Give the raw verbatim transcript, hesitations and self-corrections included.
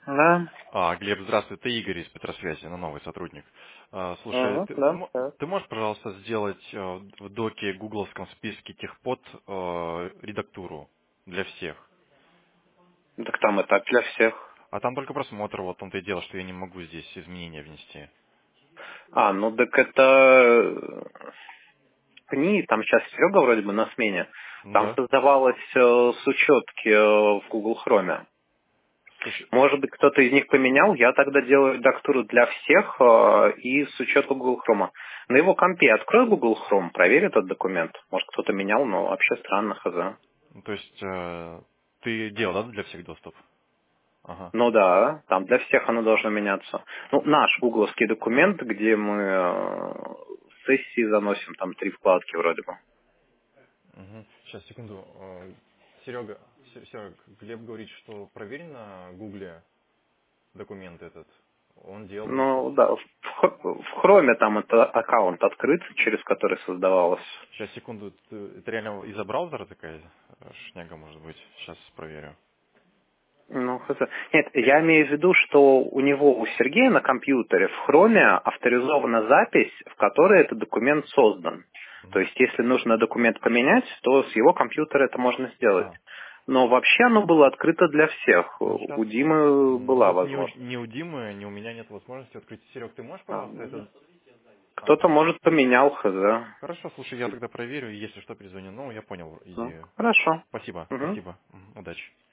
Да. А, Глеб, здравствуй, ты Игорь из Петросвязи, на новый сотрудник. А, слушай, Мгм, ты, ты да, мо- да. ты можешь, пожалуйста, сделать э, в доке гугловском списке техпод э, редактуру для всех? Так там и так для всех. А там только просмотр, вот в том-то и дело, что я не могу здесь изменения внести. А, ну так это ПНИ, там сейчас Серега вроде бы на смене. Ну Там да. создавалось э, с учетки э, в Google Chrome. Слушай, Может быть, кто-то из них поменял, я тогда делаю редактуру для всех э, и с учетом Google Chrome. На его компе открой Google Chrome, проверь этот документ. Может, кто-то менял, но вообще странно, хз. ну, то есть э, ты делал, да, для всех доступ? Ага. Ну да, там для всех оно должно меняться. Ну, наш гугловский документ, где мы э, сессии заносим, там три вкладки вроде бы. Угу. Сейчас, секунду. Э, Серега, Се- Серега, Глеб говорит, что проверь на Гугле документ этот. Он делал для всех. Ну да, в, Х- в хроме там это аккаунт открыт, через который создавалось. Сейчас, секунду. Ты- Это реально из-за браузера такая э, шняга может быть? Сейчас проверю. Ну, хз. Нет, я имею в виду, что у него, у Сергея на компьютере в хроме авторизована запись, в которой этот документ создан. То Мгм. есть, если нужно документ поменять, то с его компьютера это можно сделать. А, Но вообще оно было открыто для всех. ну сейчас. У Димы Ну была вот ни у, возможность. ни у Димы, ни у меня нет возможности открыть. Серег, ты можешь, А, пожалуйста, ну, это... А, кто-то, хорошо. может, поменял хз. Хорошо, слушай, я тогда проверю, и если что, перезвоню. Ну, я понял Ну, идею. хорошо. Спасибо, Мгм. спасибо. Мгм. Удачи.